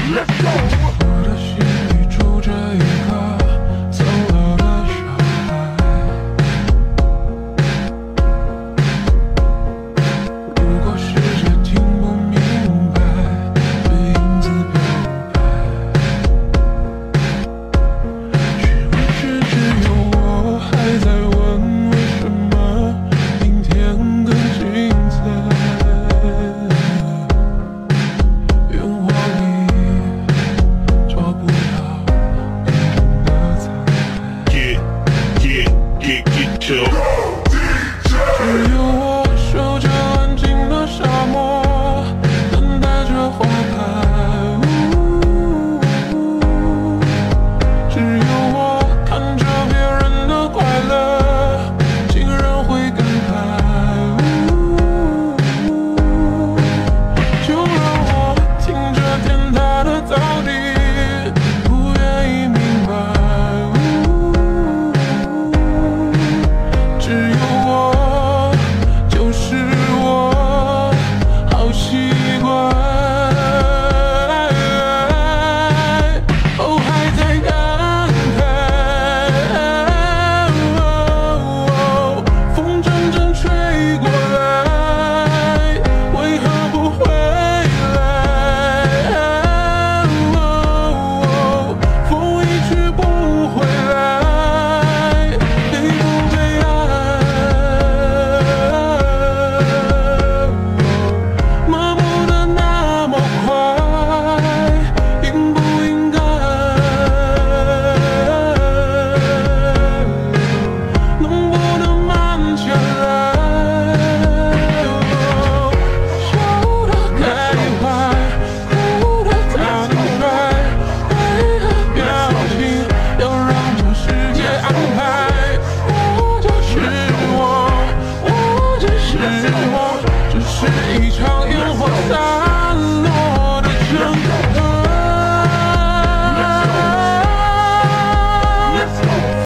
我的心里住着一个走了的小孩，如果试着听不明白，对影子表白，是不是只有我还在问为什么明天更精彩？愿望里找不到你的彩， Get to 只有我守着安静的沙漠，等待着花开。只有我看着别人的快乐，竟然会感慨。就让我听着天塌的早地，不愿意明白。只有我，就是我，好习惯。哦，还在感慨，风阵阵吹过来，为何不回来？风一去不回来，悲不悲哀？麻木的那么快，应不应该？能不能慢下来？笑得太坏，哭得太快，为何表情要让这世界安排？我就是我，我只是我，只是一场